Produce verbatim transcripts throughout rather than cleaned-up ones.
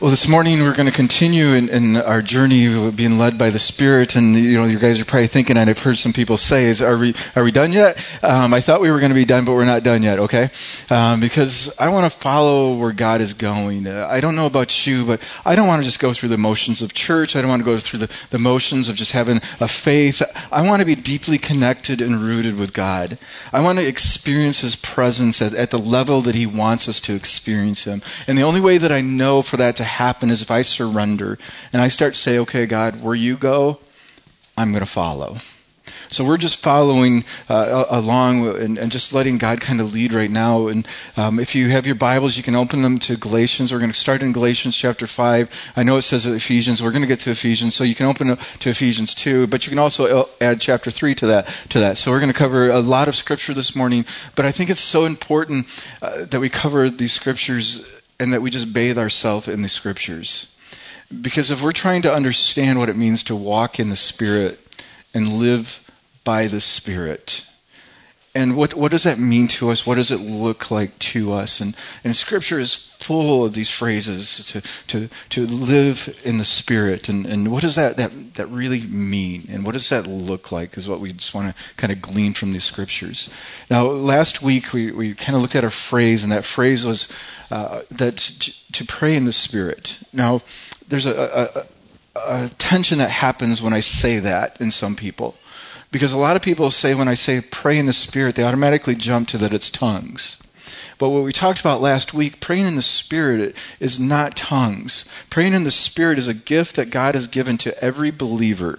Well, this morning we're going to continue in, in our journey of being led by the Spirit, and you know, you guys are probably thinking, and I've heard some people say, "Is are we are we done yet?" Um, I thought we were going to be done, but we're not done yet. Okay, um, because I want to follow where God is going. Uh, I don't know about you, but I don't want to just go through the motions of church. I don't want to go through the, the motions of just having a faith. I want to be deeply connected and rooted with God. I want to experience His presence at, at the level that He wants us to experience Him, and the only way that I know for that to happen is if I surrender and I start to say, okay, God, where you go, I'm going to follow. So we're just following uh, along and, and just letting God kind of lead right now. And um, if you have your Bibles, you can open them to Galatians. We're going to start in Galatians chapter five. I know it says Ephesians. We're going to get to Ephesians, so you can open to Ephesians two, but you can also add chapter three to that. To that. So we're going to cover a lot of Scripture this morning, but I think it's so important uh, that we cover these Scriptures and that we just bathe ourselves in the Scriptures. Because if we're trying to understand what it means to walk in the Spirit and live by the Spirit, and what what does that mean to us? What does it look like to us? And, and Scripture is full of these phrases to to, to live in the Spirit. And, and what does that, that, that really mean? And what does that look like is what we just want to kind of glean from these Scriptures. Now, last week we, we kind of looked at a phrase, and that phrase was uh, that to, to pray in the Spirit. Now, there's a, a, a tension that happens when I say that in some people. Because a lot of people say when I say pray in the Spirit, they automatically jump to that it's tongues. But what we talked about last week, praying in the Spirit is not tongues. Praying in the Spirit is a gift that God has given to every believer.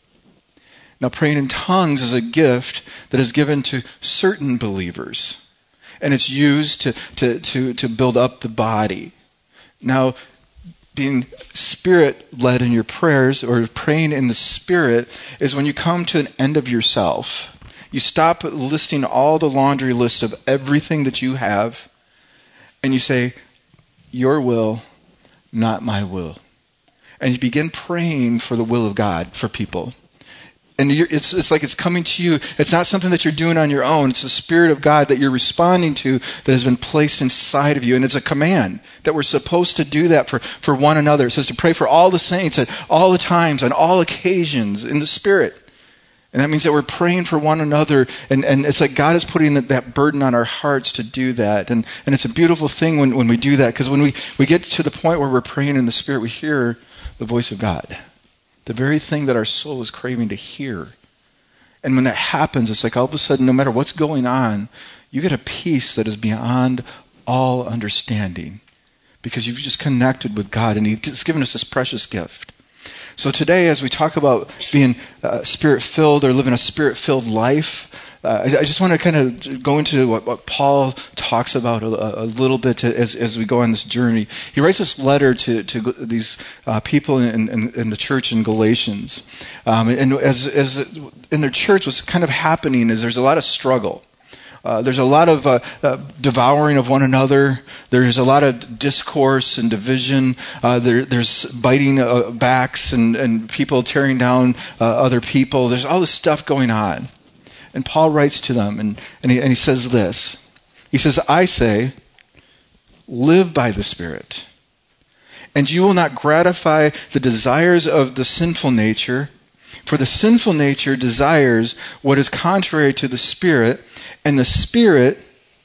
Now, praying in tongues is a gift that is given to certain believers. And it's used to, to, to, to build up the body. Now, being Spirit-led in your prayers or praying in the Spirit is when you come to an end of yourself. You stop listing all the laundry list of everything that you have, and you say, your will, not my will. And you begin praying for the will of God for people. And you're, it's it's like it's coming to you. It's not something that you're doing on your own. It's the Spirit of God that you're responding to that has been placed inside of you. And it's a command that we're supposed to do that for, for one another. It says to pray for all the saints at all the times, on all occasions, in the Spirit. And that means that we're praying for one another. And, and it's like God is putting that, that burden on our hearts to do that. And, and it's a beautiful thing when, when we do that. Because when we, we get to the point where we're praying in the Spirit, we hear the voice of God. The very thing that our soul is craving to hear. And when that happens, it's like all of a sudden, no matter what's going on, you get a peace that is beyond all understanding. Because you've just connected with God, and He's given us this precious gift. So today, as we talk about being uh, Spirit-filled or living a Spirit-filled life, uh, I, I just want to kind of go into what, what Paul talks about a, a little bit as, as we go on this journey. He writes this letter to, to these uh, people in, in, in the church in Galatians. Um, and as, as in their church, what's kind of happening is there's a lot of struggle. Uh, there's a lot of uh, uh, devouring of one another. There's a lot of discourse and division. Uh, there, there's biting uh, backs and, and people tearing down uh, other people. There's all this stuff going on. And Paul writes to them, and, and, he, and he says this. He says, I say, live by the Spirit, and you will not gratify the desires of the sinful nature. For the sinful nature desires what is contrary to the Spirit, and the Spirit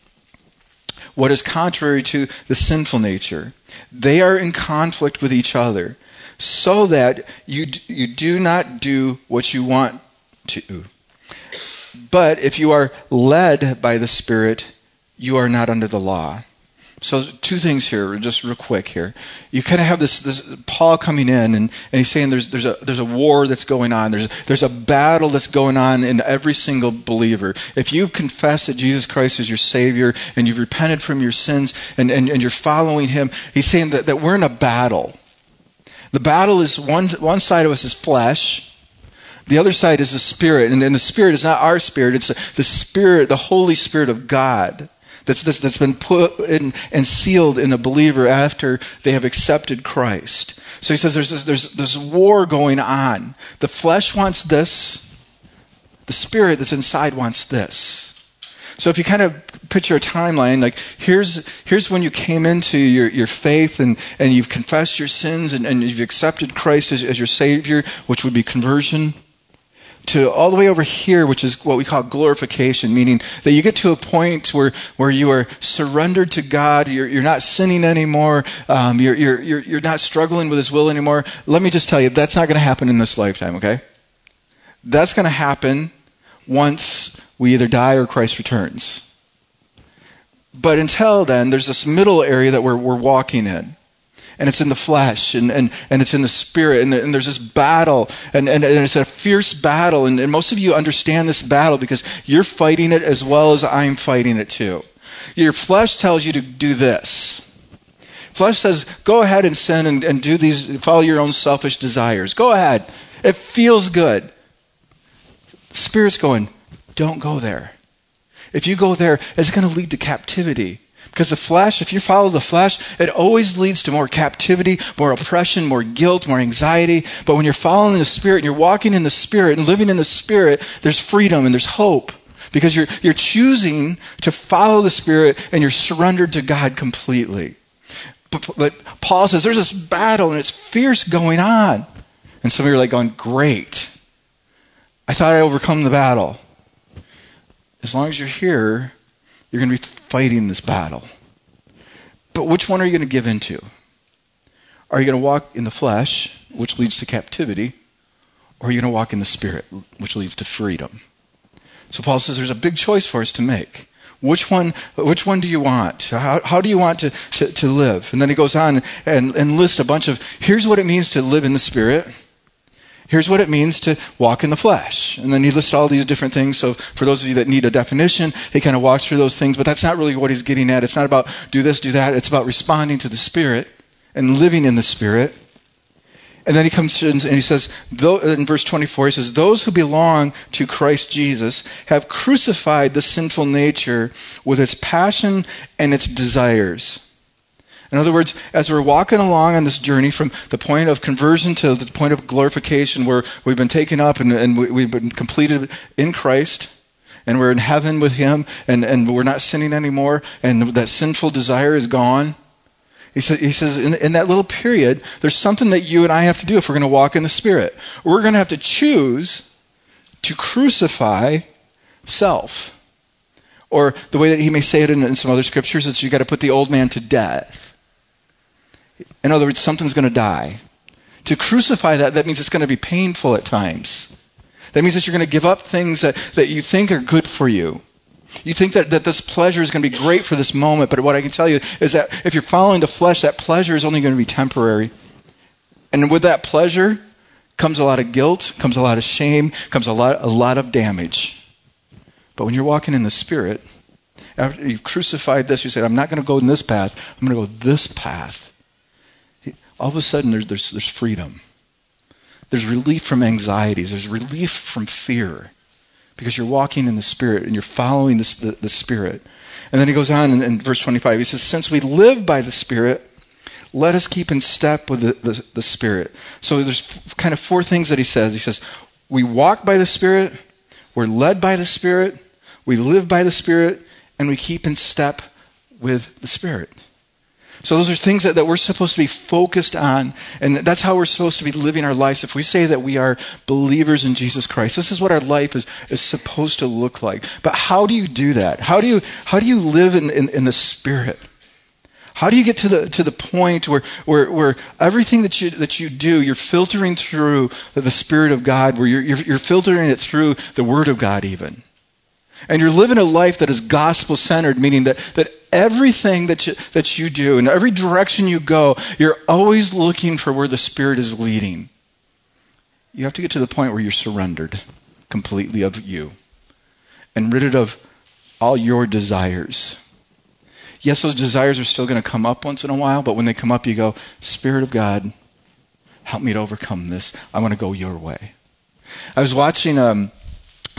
what is contrary to the sinful nature. They are in conflict with each other, so that you you do not do what you want to. But if you are led by the Spirit, you are not under the law. So two things here, just real quick here. You kind of have this, this Paul coming in, and, and he's saying there's there's a there's a war that's going on. There's there's a battle that's going on in every single believer. If you've confessed that Jesus Christ is your Savior and you've repented from your sins and, and, and you're following Him, he's saying that, that we're in a battle. The battle is one one side of us is flesh. The other side is the Spirit, and, and the Spirit is not our spirit. It's the Spirit, the Holy Spirit of God. That's, that's, that's been put in and sealed in the believer after they have accepted Christ. So he says there's this, there's this war going on. The flesh wants this. The Spirit that's inside wants this. So if you kind of picture a timeline. Like here's here's when you came into your, your faith and, and you've confessed your sins and, and you've accepted Christ as, as your Savior, which would be conversion. To all the way over here, which is what we call glorification, meaning that you get to a point where, where you are surrendered to God, you're, you're not sinning anymore, um, you're, you're, you're, you're not struggling with His will anymore. Let me just tell you, that's not going to happen in this lifetime, okay? That's going to happen once we either die or Christ returns. But until then, there's this middle area that we're, we're walking in. And it's in the flesh, and, and, and it's in the spirit, and, and there's this battle, and, and, and it's a fierce battle, and, and most of you understand this battle because you're fighting it as well as I'm fighting it too. Your flesh tells you to do this. Flesh says, go ahead and sin and, and do these, follow your own selfish desires. Go ahead. It feels good. Spirit's going, don't go there. If you go there, it's going to lead to captivity. Because the flesh, if you follow the flesh, it always leads to more captivity, more oppression, more guilt, more anxiety. But when you're following the Spirit and you're walking in the Spirit and living in the Spirit, there's freedom and there's hope. Because you're you're choosing to follow the Spirit and you're surrendered to God completely. But, but Paul says there's this battle and it's fierce going on. And some of you are like going, great. I thought I overcome the battle. As long as you're here, you're going to be fighting this battle. But which one are you going to give into? Are you going to walk in the flesh, which leads to captivity, or are you going to walk in the Spirit, which leads to freedom? So Paul says there's a big choice for us to make. Which one Which one do you want? How, how do you want to, to, to live? And then he goes on and, and lists a bunch of, here's what it means to live in the Spirit. Here's what it means to walk in the flesh. And then he lists all these different things. So for those of you that need a definition, he kind of walks through those things. But that's not really what he's getting at. It's not about do this, do that. It's about responding to the Spirit and living in the Spirit. And then he comes in and he says, in verse twenty-four, he says, those who belong to Christ Jesus have crucified the sinful nature with its passion and its desires. In other words, as we're walking along on this journey from the point of conversion to the point of glorification where we've been taken up and, and we, we've been completed in Christ and we're in heaven with Him and, and we're not sinning anymore and that sinful desire is gone. He, sa- he says in, in that little period, there's something that you and I have to do if we're going to walk in the Spirit. We're going to have to choose to crucify self. Or the way that he may say it in, in some other scriptures, it's you've got to put the old man to death. In other words, something's going to die. To crucify that, that means it's going to be painful at times. That means that you're going to give up things that, that you think are good for you. You think that, that this pleasure is going to be great for this moment, but what I can tell you is that if you're following the flesh, that pleasure is only going to be temporary. And with that pleasure comes a lot of guilt, comes a lot of shame, comes a lot, a lot of damage. But when you're walking in the Spirit, after you've crucified this, you say, I'm not going to go in this path, I'm going to go this path. All of a sudden, there's, there's, there's freedom. There's relief from anxieties. There's relief from fear. Because you're walking in the Spirit and you're following this, the, the Spirit. And then he goes on in, in verse twenty-five. He says, since we live by the Spirit, let us keep in step with the, the, the Spirit. So there's f- kind of four things that he says. He says, we walk by the Spirit, we're led by the Spirit, we live by the Spirit, and we keep in step with the Spirit. So those are things that, that we're supposed to be focused on, and that's how we're supposed to be living our lives. If we say that we are believers in Jesus Christ, this is what our life is, is supposed to look like. But how do you do that? How do you how do you live in, in, in the Spirit? How do you get to the to the point where, where, where everything that you that you do, you're filtering through the Spirit of God, where you're, you're, you're filtering it through the Word of God even? And you're living a life that is gospel-centered, meaning that, that everything that you, that you do, and every direction you go, you're always looking for where the Spirit is leading. You have to get to the point where you're surrendered completely of you and rid of all your desires. Yes, those desires are still going to come up once in a while, but when they come up, you go, Spirit of God, help me to overcome this. I want to go your way. I was watching... Um,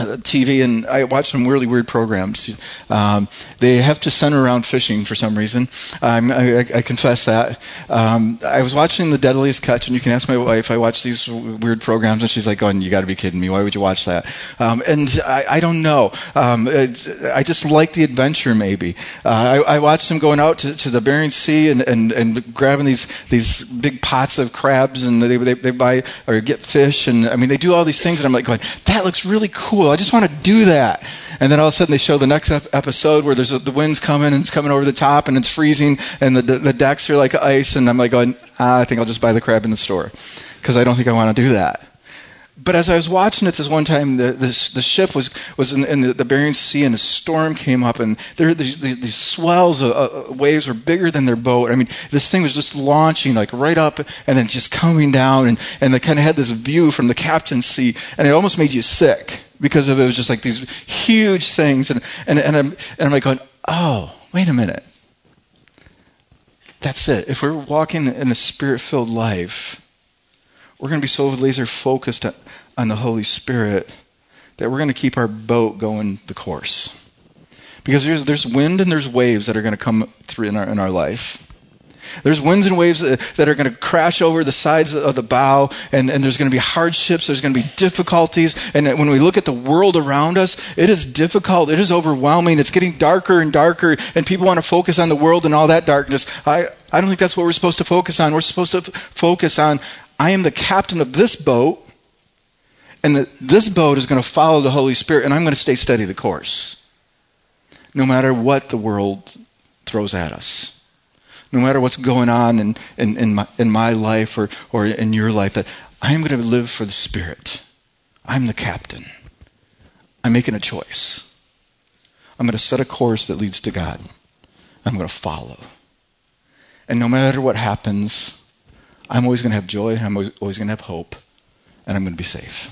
T V, and I watch some really weird programs. Um, they have to center around fishing for some reason. Um, I, I, I confess that. Um, I was watching The Deadliest Catch, and you can ask my wife. I watch these weird programs, and she's like, "Going, you got to be kidding me! Why would you watch that?" Um, and I, I don't know. Um, it, I just like the adventure. Maybe uh, I, I watched them going out to, to the Bering Sea and, and, and grabbing these these big pots of crabs, and they, they they buy or get fish, and I mean they do all these things, and I'm like going, "That looks really cool. I just want to do that." And then all of a sudden they show the next ep- episode where there's a, the wind's coming and it's coming over the top and it's freezing and the, the, the decks are like ice, and I'm like going, ah, I think I'll just buy the crab in the store because I don't think I want to do that. But as I was watching it this one time, the the, the ship was was in, in the, the Bering Sea, and a storm came up, and there these, these swells of uh, waves were bigger than their boat. I mean, this thing was just launching like right up and then just coming down, and and they kind of had this view from the captain's seat, and it almost made you sick because of it was just like these huge things, and and and I'm and I'm like going, oh, wait a minute, that's it. If we're walking in a spirit-filled life, we're going to be so laser focused on the Holy Spirit that we're going to keep our boat going the course. Because there's there's wind and there's waves that are going to come through in our in our life. There's winds and waves that are going to crash over the sides of the bow, and, and there's going to be hardships, there's going to be difficulties, and when we look at the world around us, it is difficult, it is overwhelming, it's getting darker and darker, and people want to focus on the world and all that darkness. I, I don't think that's what we're supposed to focus on. We're supposed to f- focus on, I am the captain of this boat, and the, this boat is going to follow the Holy Spirit, and I'm going to stay steady the course, no matter what the world throws at us. No matter what's going on in, in, in, my, in my life or, or in your life, that I'm going to live for the Spirit. I'm the captain. I'm making a choice. I'm going to set a course that leads to God. I'm going to follow. And no matter what happens, I'm always going to have joy, I'm always, always going to have hope, and I'm going to be safe.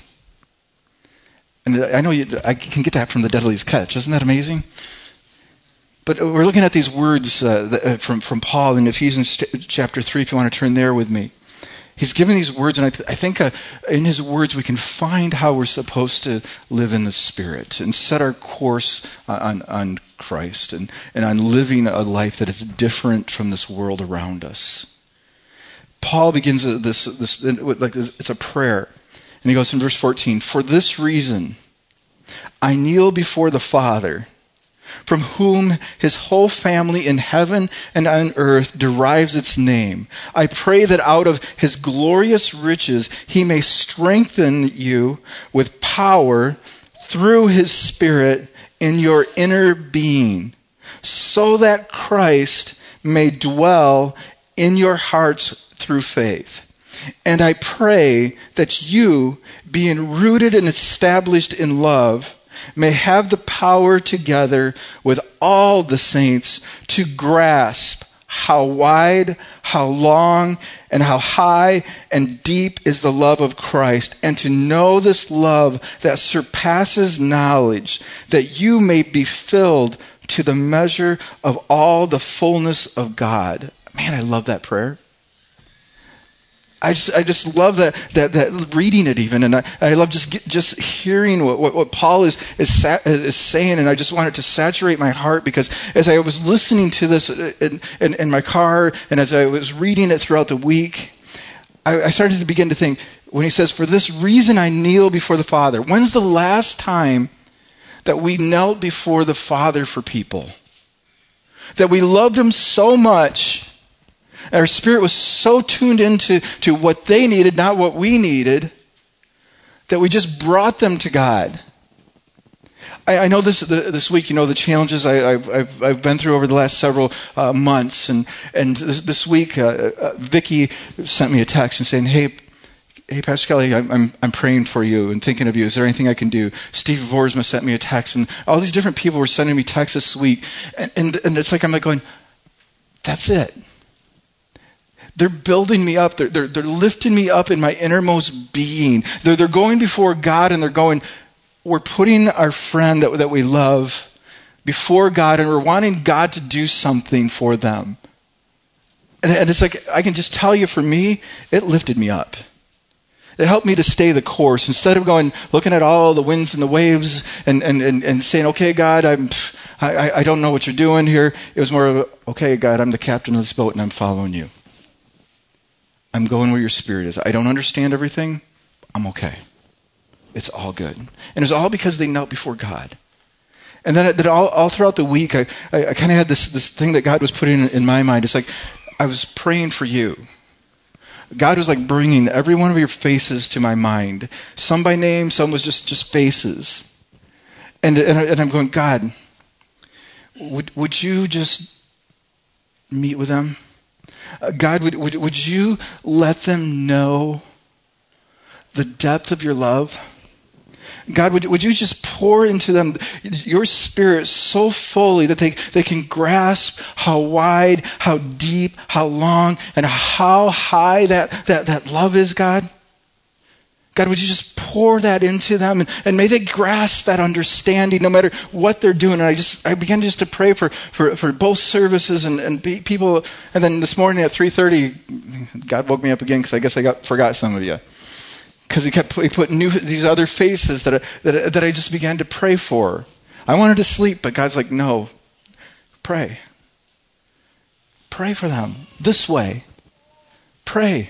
And I know you, I can get that from The Deadliest Catch. Isn't that amazing? But we're looking at these words uh, from, from Paul in Ephesians chapter three, if you want to turn there with me. He's given these words, and I, th- I think uh, in his words we can find how we're supposed to live in the Spirit and set our course on, on Christ and, and on living a life that is different from this world around us. Paul begins this, this like it's a prayer. And he goes in verse fourteen, "For this reason I kneel before the Father, from whom his whole family in heaven and on earth derives its name. I pray that out of his glorious riches he may strengthen you with power through his Spirit in your inner being, so that Christ may dwell in your hearts through faith. And I pray that you, being rooted and established in love, may have the power together with all the saints to grasp how wide, how long, and how high and deep is the love of Christ, and to know this love that surpasses knowledge, that you may be filled to the measure of all the fullness of God." Man, I love that prayer. I just, I just love that, that, that reading it even, and I, I love just, just hearing what, what, what Paul is, is, sa- is saying, and I just want it to saturate my heart, because as I was listening to this in, in, in my car, and as I was reading it throughout the week, I, I started to begin to think, when he says, "For this reason I kneel before the Father." When's the last time that we knelt before the Father for people? That we loved him so much, our spirit was so tuned into to what they needed, not what we needed, that we just brought them to God. I, I know this the, this week, you know, the challenges I, I've, I've, I've been through over the last several uh, months, and and this, this week, uh, uh, Vicki sent me a text and saying, "Hey, hey, Pastor Kelly, I'm, I'm I'm praying for you and thinking of you. Is there anything I can do?" Steve Vorsma sent me a text, and all these different people were sending me texts this week, and and, and it's like I'm like going, that's it. They're building me up. They're, they're, they're lifting me up in my innermost being. They're, they're going before God, and they're going, we're putting our friend that, that we love before God, and we're wanting God to do something for them. And, and it's like, I can just tell you, for me, it lifted me up. It helped me to stay the course. Instead of going, looking at all the winds and the waves and, and, and, and saying, okay, God, I'm, I, I don't know what you're doing here. It was more of, a, okay, God, I'm the captain of this boat and I'm following you. I'm going where your spirit is. I don't understand everything. I'm okay. It's all good. And it was all because they knelt before God. And then that all, all throughout the week, I, I, I kind of had this, this thing that God was putting in, in my mind. It's like I was praying for you. God was like bringing every one of your faces to my mind. Some by name, some was just, just faces. And, and, and I'm going, God, would, would you just meet with them? Uh, God, would, would, would you let them know the depth of your love? God, would, would you just pour into them your spirit so fully that they, they can grasp how wide, how deep, how long, and how high that, that, that love is, God? God, would you just pour that into them, and, and may they grasp that understanding no matter what they're doing. And I just I began just to pray for, for, for both services and, and be, people. And then this morning at three thirty, God woke me up again because I guess I got forgot some of you. Because he kept he put new these other faces that I, that that I just began to pray for. I wanted to sleep, but God's like, no, pray, pray for them this way. Pray.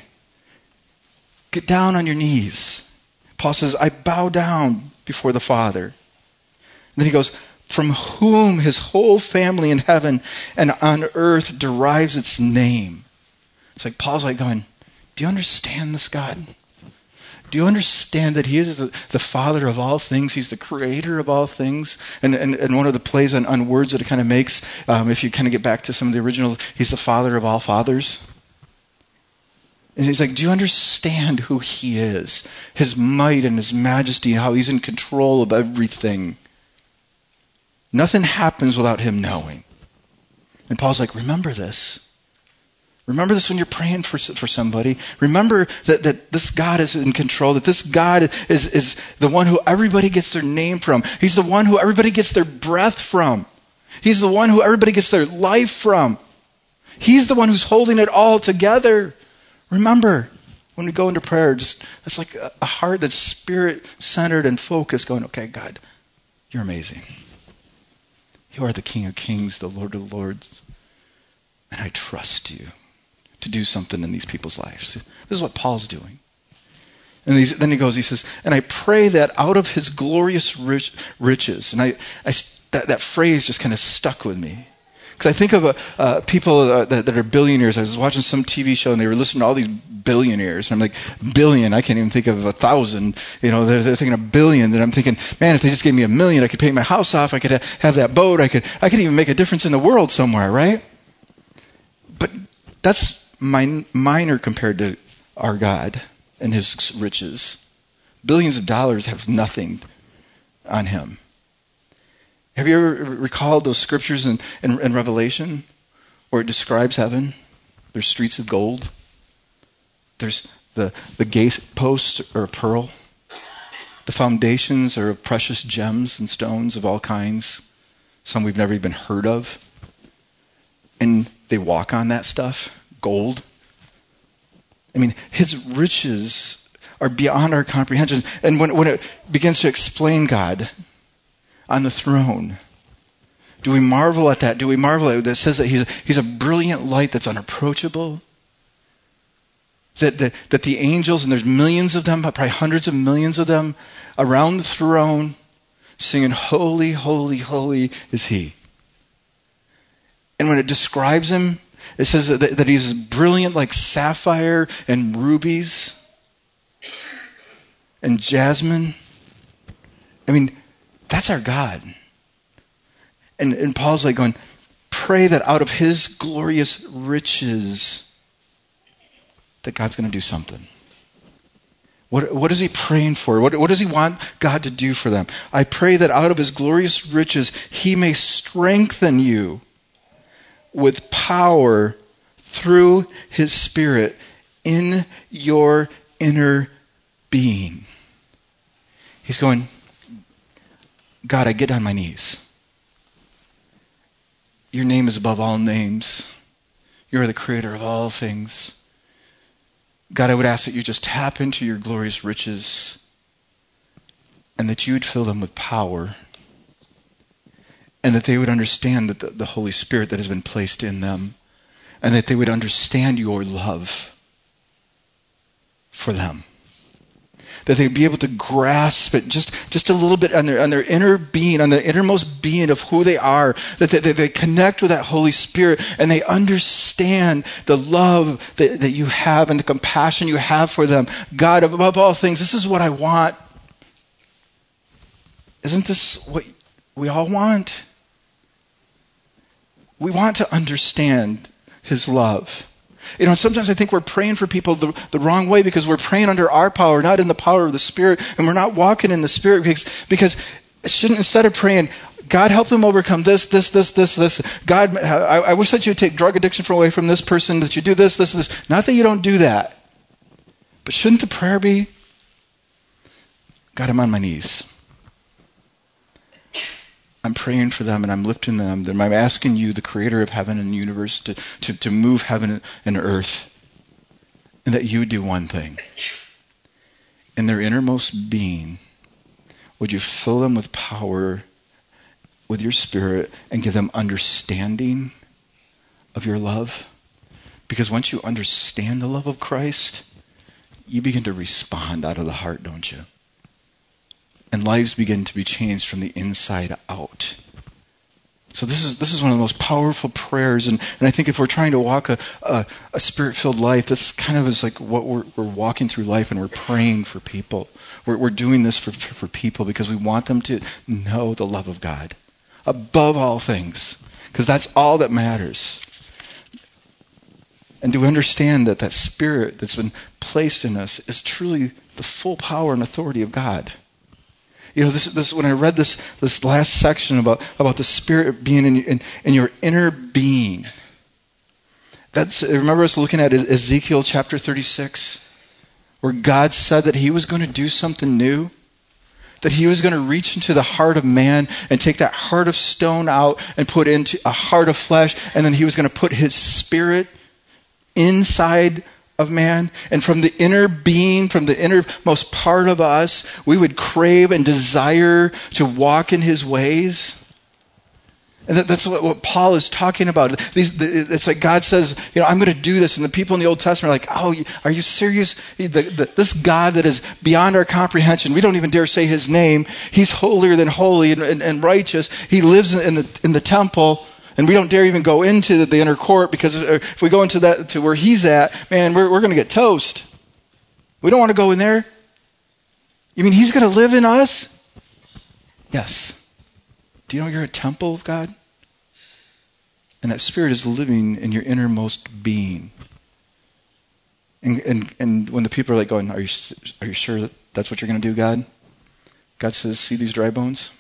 Get down on your knees. Paul says, I bow down before the Father. And then he goes, from whom his whole family in heaven and on earth derives its name. It's like Paul's like going, do you understand this, God? Do you understand that he is the, the Father of all things? He's the creator of all things. And and, and one of the plays on, on words that it kind of makes, um, if you kind of get back to some of the original, he's the Father of all fathers. And he's like, do you understand who he is? His might and his majesty, how he's in control of everything. Nothing happens without him knowing. And Paul's like, remember this. Remember this when you're praying for for somebody. Remember that, that this God is in control, that this God is, is the one who everybody gets their name from. He's the one who everybody gets their breath from. He's the one who everybody gets their life from. He's the one who's holding it all together. Remember, when we go into prayer, just it's like a, a heart that's spirit-centered and focused, going, okay, God, you're amazing. You are the King of Kings, the Lord of Lords, and I trust you to do something in these people's lives. This is what Paul's doing. And he's, then he goes, he says, and I pray that out of his glorious rich, riches, and I, I that, that phrase just kind of stuck with me. Because I think of uh, uh, people uh, that, that are billionaires. I was watching some T V show and they were listening to all these billionaires. And I'm like, billion? I can't even think of a thousand. You know, they're, they're thinking a billion. And I'm thinking, man, if they just gave me a million, I could pay my house off. I could ha- have that boat. I could, I could even make a difference in the world somewhere, right? But that's min- minor compared to our God and his riches. Billions of dollars have nothing on him. Have you ever recalled those scriptures in, in, in Revelation where it describes heaven? There's streets of gold. There's the, the gate posts are a pearl. The foundations are of precious gems and stones of all kinds. Some we've never even heard of. And they walk on that stuff. Gold. I mean, his riches are beyond our comprehension. And when, when it begins to explain God on the throne, do we marvel at that? Do we marvel at it? That says that he's a, he's a brilliant light that's unapproachable? That, that that the angels, and there's millions of them, probably hundreds of millions of them, around the throne, singing, holy, holy, holy is he. And when it describes him, it says that, that he's brilliant like sapphire and rubies and jasmine. I mean, that's our God. And, and Paul's like going, pray that out of his glorious riches that God's going to do something. What, what is he praying for? What, what does he want God to do for them? I pray that out of his glorious riches he may strengthen you with power through his Spirit in your inner being. He's going, God, I get on my knees. Your name is above all names. You are the creator of all things. God, I would ask that you just tap into your glorious riches and that you would fill them with power and that they would understand that the, the Holy Spirit that has been placed in them and that they would understand your love for them. That they'd be able to grasp it just, just a little bit on their, on their inner being, on the innermost being of who they are. That they, that they connect with that Holy Spirit and they understand the love that, that you have and the compassion you have for them. God, above all things, this is what I want. Isn't this what we all want? We want to understand his love. You know, sometimes I think we're praying for people the, the wrong way because we're praying under our power, not in the power of the Spirit, and we're not walking in the Spirit because, because it shouldn't, instead of praying, God, help them overcome this, this, this, this, this. God, I, I wish that you would take drug addiction from away from this person, that you do this, this, this. Not that you don't do that. But shouldn't the prayer be, God, I'm on my knees. I'm praying for them and I'm lifting them. And I'm asking you, the creator of heaven and the universe, to, to, to move heaven and earth. And that you would do one thing. In their innermost being, would you fill them with power, with your Spirit, and give them understanding of your love? Because once you understand the love of Christ, you begin to respond out of the heart, don't you? And lives begin to be changed from the inside out. So this is this is one of the most powerful prayers, and, and I think if we're trying to walk a, a, a Spirit-filled life, this kind of is like what we're, we're walking through life, and we're praying for people. We're, we're doing this for, for, for people because we want them to know the love of God above all things, because that's all that matters. And do we understand that that Spirit that's been placed in us is truly the full power and authority of God? You know, this, this when I read this this last section about, about the Spirit being in, in, in your inner being. That's remember us looking at Ezekiel chapter thirty-six, where God said that he was going to do something new, that he was going to reach into the heart of man and take that heart of stone out and put into a heart of flesh, and then he was going to put his Spirit inside of man, and from the inner being, from the innermost part of us, we would crave and desire to walk in his ways. And that, that's what, what Paul is talking about. These, the, it's like God says, you know, I'm going to do this, and the people in the Old Testament are like, oh, are you serious? The, the, this God that is beyond our comprehension, we don't even dare say his name. He's holier than holy and, and, and righteous. He lives in the in the temple. And we don't dare even go into the, the inner court, because if we go into that to where he's at, man, we're, we're going to get toast. We don't want to go in there. You mean he's going to live in us? Yes. Do you know you're a temple of God? And that Spirit is living in your innermost being. And and, and when the people are like going, are you are you sure that that's what you're going to do, God? God says, see these dry bones?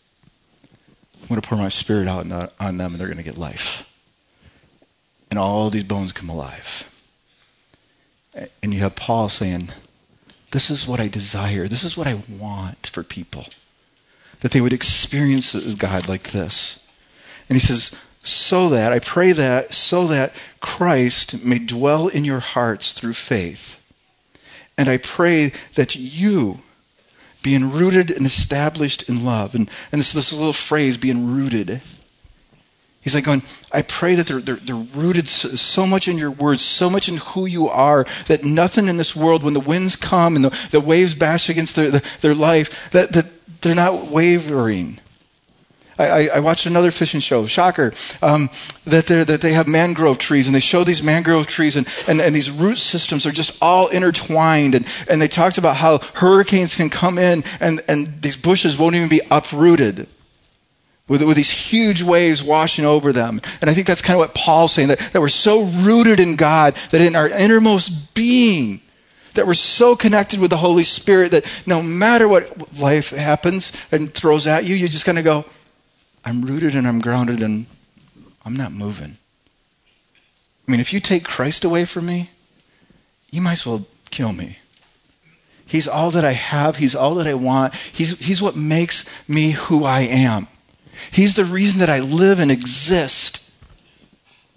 I'm going to pour my Spirit out on them, and they're going to get life. And all these bones come alive. And you have Paul saying, this is what I desire. This is what I want for people. That they would experience God like this. And he says, so that, I pray that, so that Christ may dwell in your hearts through faith. And I pray that you, being rooted and established in love. And, and this, this little phrase, being rooted. He's like going, I pray that they're, they're, they're rooted so, so much in your words, so much in who you are, that nothing in this world, when the winds come and the, the waves bash against their, the, their life, that, that they're not wavering. I, I watched another fishing show, shocker, um, that, that they have mangrove trees, and they show these mangrove trees, and, and, and these root systems are just all intertwined, and, and they talked about how hurricanes can come in, and, and these bushes won't even be uprooted with, with these huge waves washing over them. And I think that's kind of what Paul's saying, that, that we're so rooted in God, that in our innermost being, that we're so connected with the Holy Spirit, that no matter what life happens and throws at you, you just kind of go, I'm rooted and I'm grounded and I'm not moving. I mean, if you take Christ away from me, you might as well kill me. He's all that I have. He's all that I want. He's, he's what makes me who I am. He's the reason that I live and exist.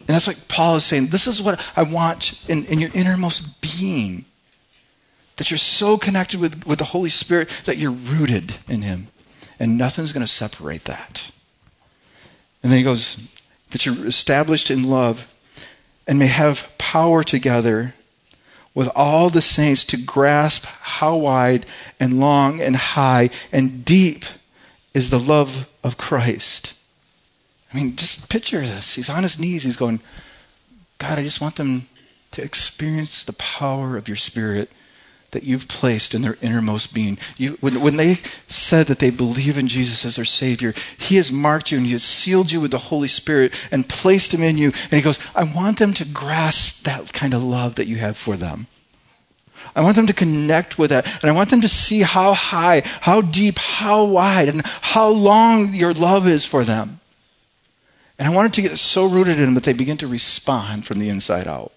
And that's like Paul is saying, this is what I want in, in your innermost being. That you're so connected with, with the Holy Spirit that you're rooted in him. And nothing's going to separate that. And then he goes, that you're established in love and may have power together with all the saints to grasp how wide and long and high and deep is the love of Christ. I mean, just picture this. He's on his knees. He's going, God, I just want them to experience the power of your Spirit that you've placed in their innermost being. You, when, when they said that they believe in Jesus as their Savior, he has marked you and he has sealed you with the Holy Spirit and placed him in you. And he goes, I want them to grasp that kind of love that you have for them. I want them to connect with that. And I want them to see how high, how deep, how wide, and how long your love is for them. And I want it to get so rooted in them that they begin to respond from the inside out.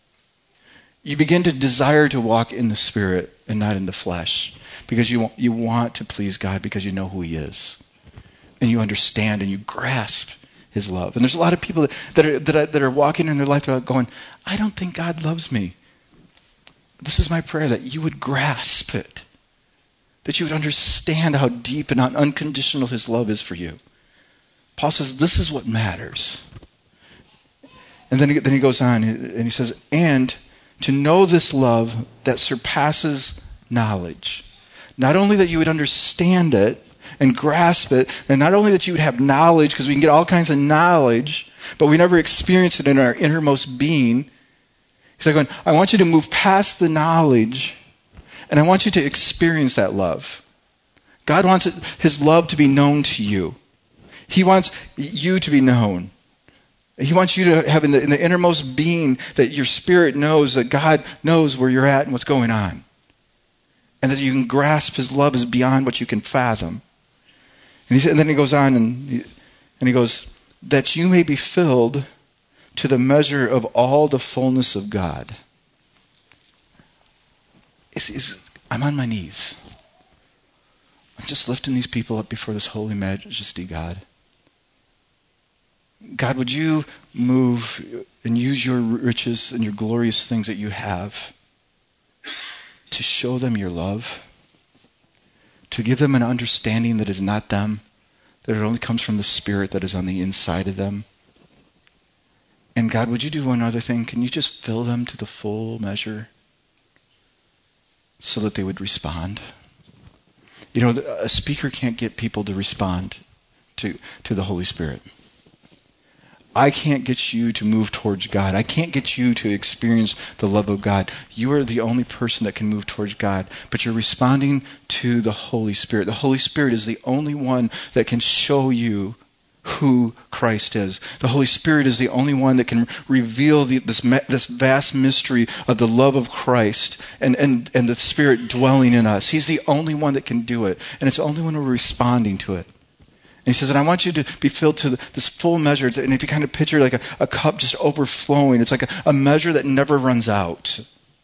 You begin to desire to walk in the Spirit and not in the flesh. Because you want, you want to please God because you know who he is. And you understand and you grasp his love. And there's a lot of people that, that, are, that, are, that are walking in their life going, I don't think God loves me. This is my prayer, that you would grasp it. That you would understand how deep and how unconditional his love is for you. Paul says this is what matters. And then he, then he goes on and he says, and to know this love that surpasses knowledge. Not only that you would understand it and grasp it, and not only that you would have knowledge, because we can get all kinds of knowledge, but we never experience it in our innermost being. He's like going, I want you to move past the knowledge, and I want you to experience that love. God wants it, his love to be known to you. He wants you to be known. He wants you to have in the, in the innermost being that your spirit knows that God knows where you're at and what's going on. And that you can grasp his love is beyond what you can fathom. And, he, and then he goes on and he, and he goes, that you may be filled to the measure of all the fullness of God. It's, it's, I'm on my knees. I'm just lifting these people up before this holy majesty, God. God, would you move and use your riches and your glorious things that you have to show them your love, to give them an understanding that is not them, that it only comes from the Spirit that is on the inside of them. And God, would you do one other thing? Can you just fill them to the full measure so that they would respond? You know, a speaker can't get people to respond to, to the Holy Spirit. I can't get you to move towards God. I can't get you to experience the love of God. You are the only person that can move towards God. But you're responding to the Holy Spirit. The Holy Spirit is the only one that can show you who Christ is. The Holy Spirit is the only one that can reveal the, this, this vast mystery of the love of Christ and, and, and the Spirit dwelling in us. He's the only one that can do it. And it's only when we're responding to it. And he says, and I want you to be filled to this full measure. And if you kind of picture like a, a cup just overflowing, it's like a, a measure that never runs out.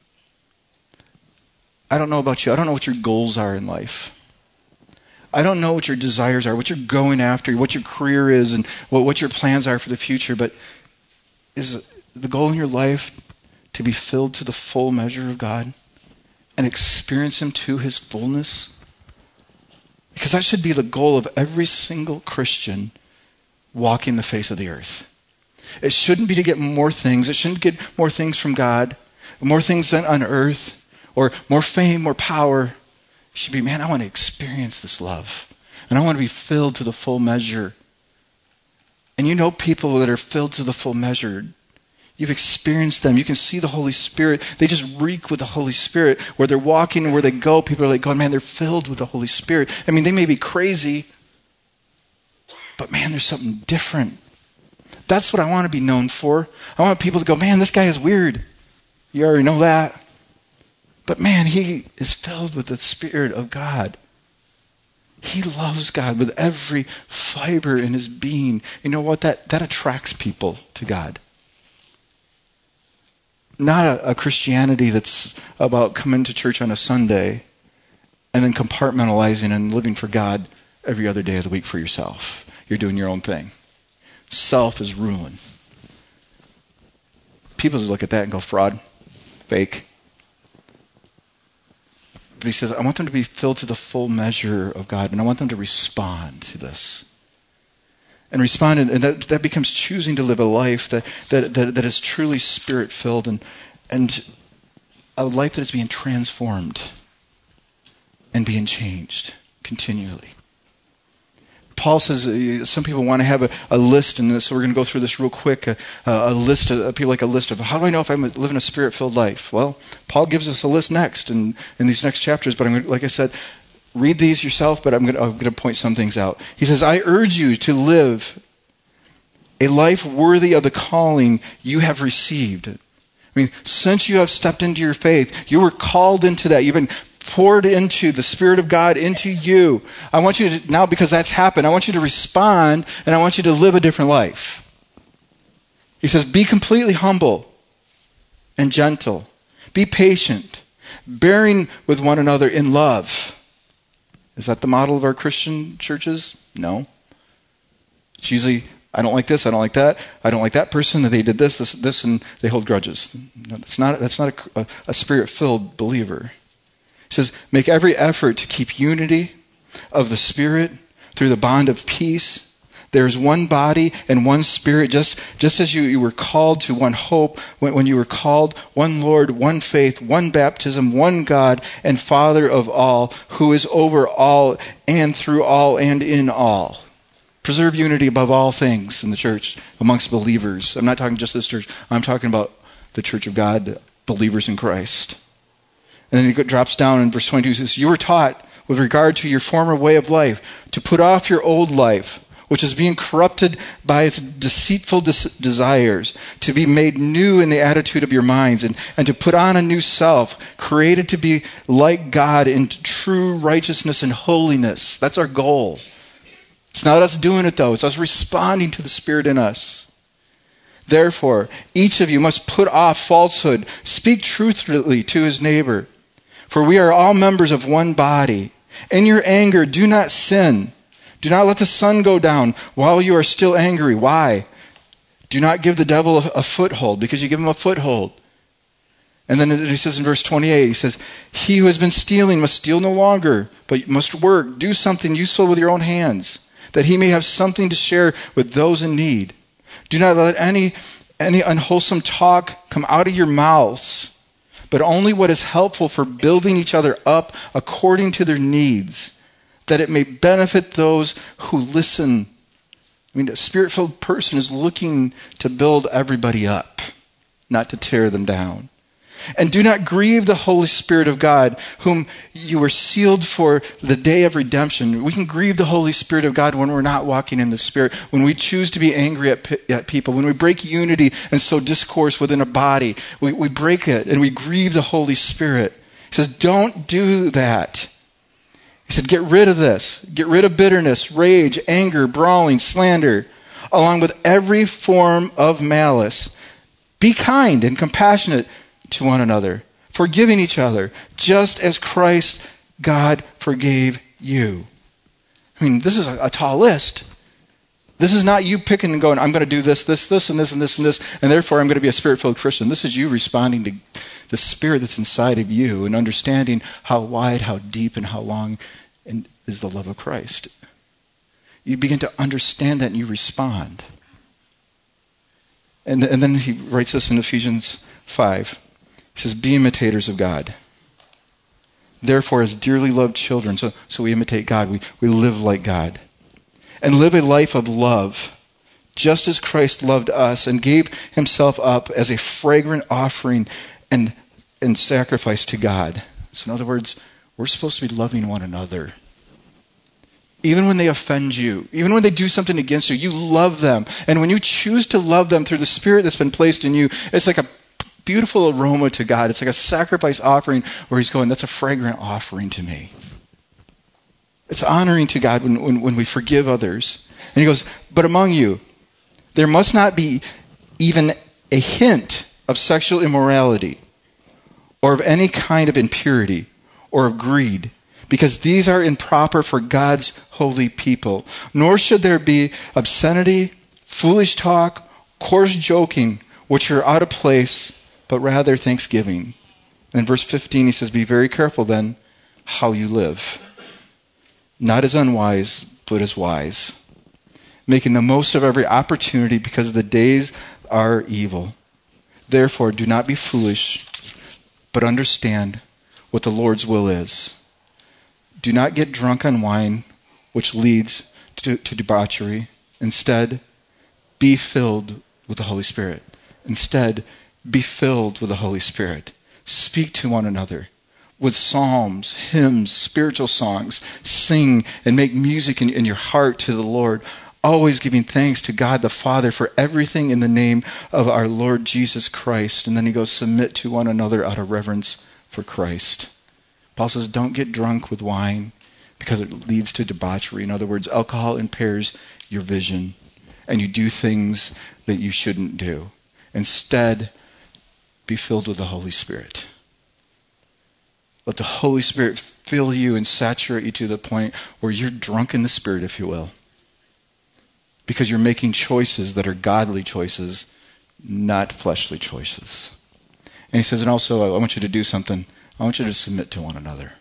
I don't know about you. I don't know what your goals are in life. I don't know what your desires are, what you're going after, what your career is, and what, what your plans are for the future. But is the goal in your life to be filled to the full measure of God and experience him to his fullness? Because that should be the goal of every single Christian walking the face of the earth. It shouldn't be to get more things. It shouldn't get more things from God, more things on earth, or more fame, more power. It should be, man, I want to experience this love. And I want to be filled to the full measure. And you know people that are filled to the full measure. You've experienced them. You can see the Holy Spirit. They just reek with the Holy Spirit. Where they're walking and where they go, people are like, going, man, they're filled with the Holy Spirit. I mean, they may be crazy, but man, there's something different. That's what I want to be known for. I want people to go, man, this guy is weird. You already know that. But man, he is filled with the Spirit of God. He loves God with every fiber in his being. You know what? That, that attracts people to God. Not a, a Christianity that's about coming to church on a Sunday and then compartmentalizing and living for God every other day of the week for yourself. You're doing your own thing. Self is ruling. people just look at that and go, fraud, fake. But he says, I want them to be filled to the full measure of God, and I want them to respond to this. And respond, and that, that becomes choosing to live a life that, that, that, that is truly Spirit-filled, and, and a life that is being transformed and being changed continually. Paul says uh, some people want to have a, a list, and so we're going to go through this real quick, a, a list of, people like a list of, how do I know if I'm living a Spirit-filled life? Well, Paul gives us a list next in, in these next chapters, but I'm going to, like I said, read these yourself, but I'm going, to, I'm going to point some things out. He says, I urge you to live a life worthy of the calling you have received. I mean, since you have stepped into your faith, you were called into that. You've been poured into the Spirit of God into you. I want you to, now because that's happened, I want you to respond, and I want you to live a different life. He says, be completely humble and gentle. Be patient, bearing with one another in love. Is that the model of our Christian churches? No. It's usually, I don't like this, I don't like that, I don't like that person, that they did this, this, this, and they hold grudges. No, that's not, that's not a, a, a Spirit-filled believer. He says, make every effort to keep unity of the Spirit through the bond of peace. There is one body and one Spirit, just, just as you, you were called to one hope when, when you were called, one Lord, one faith, one baptism, one God and Father of all, who is over all and through all and in all. Preserve unity above all things in the church, amongst believers. I'm not talking just this church. I'm talking about the church of God, believers in Christ. And then he drops down in verse twenty-two, says, you were taught with regard to your former way of life to put off your old life, which is being corrupted by its deceitful des- desires, to be made new in the attitude of your minds, and, and to put on a new self, created to be like God in true righteousness and holiness. That's our goal. It's not us doing it, though. It's us responding to the Spirit in us. Therefore, each of you must put off falsehood, speak truthfully to his neighbor. For we are all members of one body. In your anger, do not sin. Do not let the sun go down while you are still angry. Why? Do not give the devil a, a foothold, because you give him a foothold. And then he says in verse twenty-eight, he says, he who has been stealing must steal no longer, but must work, do something useful with your own hands, that he may have something to share with those in need. Do not let any, any unwholesome talk come out of your mouths, but only what is helpful for building each other up according to their needs, that it may benefit those who listen. I mean, a Spirit-filled person is looking to build everybody up, not to tear them down. And do not grieve the Holy Spirit of God, whom you were sealed for the day of redemption. We can grieve the Holy Spirit of God when we're not walking in the Spirit, when we choose to be angry at, at people, when we break unity and sow discourse within a body. We, we break it and we grieve the Holy Spirit. He says, don't do that. He said, get rid of this. Get rid of bitterness, rage, anger, brawling, slander, along with every form of malice. Be kind and compassionate to one another, forgiving each other, just as Christ, God, forgave you. I mean, this is a, a tall list. This is not you picking and going, I'm going to do this, this, this, and this, and this, and this, and therefore I'm going to be a Spirit-filled Christian. This is you responding to the Spirit that's inside of you and understanding how wide, how deep, and how long is the love of Christ. You begin to understand that and you respond. And, and then he writes this in Ephesians five. He says, be imitators of God. Therefore, as dearly loved children, so, so we imitate God, we, we live like God. And live a life of love, just as Christ loved us and gave himself up as a fragrant offering and, and sacrifice to God. So in other words, we're supposed to be loving one another. Even when they offend you, even when they do something against you, you love them. And when you choose to love them through the Spirit that's been placed in you, it's like a beautiful aroma to God. It's like a sacrifice offering where he's going, that's a fragrant offering to me. It's honoring to God when, when, when we forgive others. And he goes, but among you, there must not be even a hint of sexual immorality or of any kind of impurity or of greed, because these are improper for God's holy people. Nor should there be obscenity, foolish talk, coarse joking, which are out of place, but rather thanksgiving. And in verse fifteen, he says, be very careful then how you live. Not as unwise, but as wise. Making the most of every opportunity because the days are evil. Therefore, do not be foolish, but understand what the Lord's will is. Do not get drunk on wine, which leads to, to debauchery. Instead, be filled with the Holy Spirit. Instead, be filled with the Holy Spirit. Speak to one another with psalms, hymns, spiritual songs. Sing and make music in, in your heart to the Lord, always giving thanks to God the Father for everything in the name of our Lord Jesus Christ. And then he goes, submit to one another out of reverence for Christ. Paul says, don't get drunk with wine because it leads to debauchery. In other words, alcohol impairs your vision and you do things that you shouldn't do. Instead, be filled with the Holy Spirit. Let the Holy Spirit fill you and saturate you to the point where you're drunk in the Spirit, if you will. Because you're making choices that are godly choices, not fleshly choices. And he says, and also, I want you to do something. I want you to submit to one another.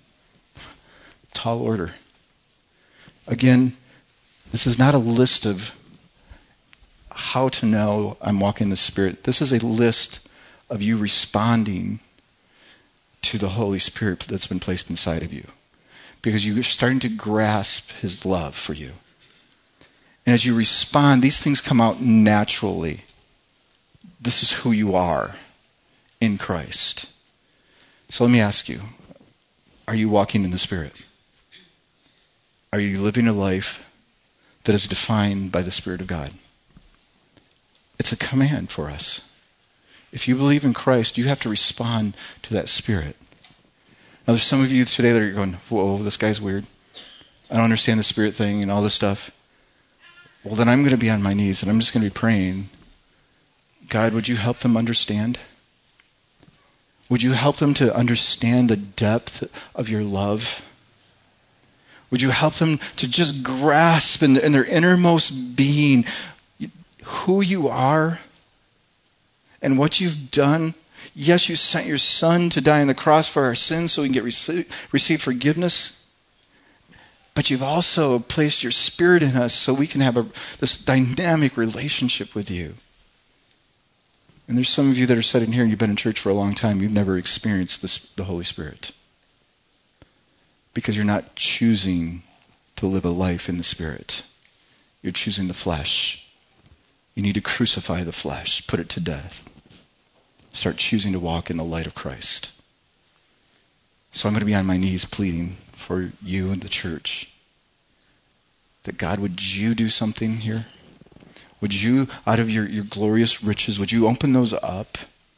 Tall order. Again, this is not a list of how to know I'm walking in the Spirit. This is a list of you responding to the Holy Spirit that's been placed inside of you. Because you're starting to grasp his love for you. And as you respond, these things come out naturally. This is who you are in Christ. So let me ask you, are you walking in the Spirit? Are you living a life that is defined by the Spirit of God? It's a command for us. If you believe in Christ, you have to respond to that Spirit. Now there's some of you today that are going, whoa, this guy's weird. I don't understand the Spirit thing and all this stuff. Well, then I'm going to be on my knees and I'm just going to be praying. God, would you help them understand? Would you help them to understand the depth of your love? Would you help them to just grasp in, in their innermost being who you are and what you've done? Yes, you sent your Son to die on the cross for our sins so we can get receive, receive forgiveness. But you've also placed your Spirit in us so we can have a, this dynamic relationship with you. And there's some of you that are sitting here and you've been in church for a long time. You've never experienced this, the Holy Spirit. Because you're not choosing to live a life in the Spirit. You're choosing the flesh. You need to crucify the flesh. Put it to death. Start choosing to walk in the light of Christ. So I'm going to be on my knees pleading for you and the church. That God, would you do something here? Would you, out of your, your glorious riches, would you open those up?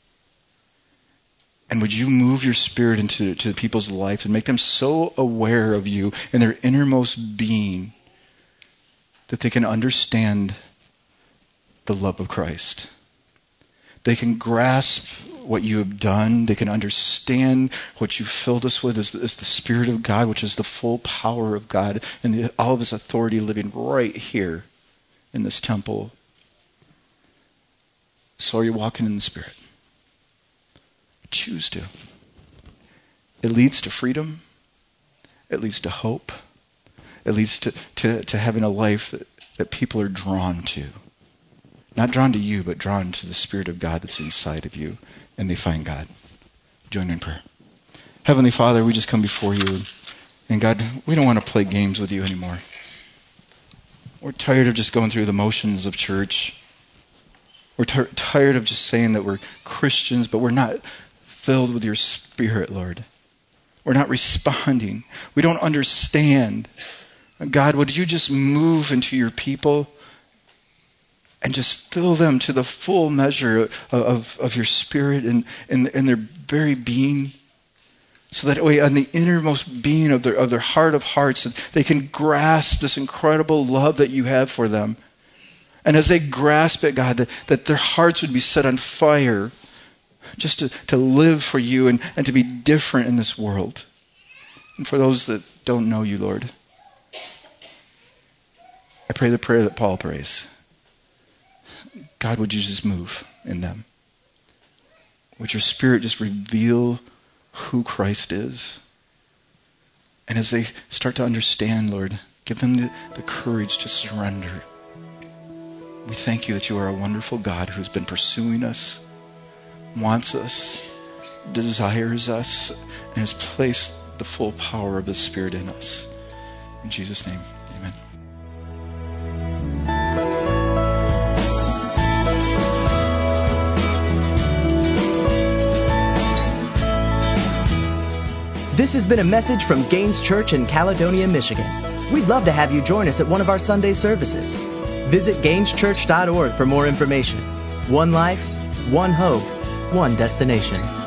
And would you move your Spirit into to people's life and make them so aware of you in their innermost being that they can understand the love of Christ. They can grasp what you have done. They can understand what you filled us with is, is the Spirit of God, which is the full power of God and the, all of his authority living right here in this temple. So are you walking in the Spirit? Choose to. It leads to freedom. It leads to hope. It leads to, to, to having a life that, that people are drawn to. Not drawn to you, but drawn to the Spirit of God that's inside of you. And they find God. Join me in prayer. Heavenly Father, we just come before you. And God, we don't want to play games with you anymore. We're tired of just going through the motions of church. We're t- tired of just saying that we're Christians, but we're not filled with your Spirit, Lord. We're not responding. We don't understand. God, would you just move into your people and just fill them to the full measure of, of, of your Spirit and, and, and their very being? So that way, on the innermost being of their, of their heart of hearts, they can grasp this incredible love that you have for them. And as they grasp it, God, that, that their hearts would be set on fire just to, to live for you and, and to be different in this world. And for those that don't know you, Lord, I pray the prayer that Paul prays. God, would you just move? in them. Would your Spirit just reveal who Christ is? And as they start to understand, Lord, give them the, the courage to surrender. We thank you that you are a wonderful God who has been pursuing us, wants us, desires us, and has placed the full power of the Spirit in us. In Jesus' name, amen. This has been a message from Gaines Church in Caledonia, Michigan. We'd love to have you join us at one of our Sunday services. Visit gaines church dot org for more information. One life, one hope, one destination.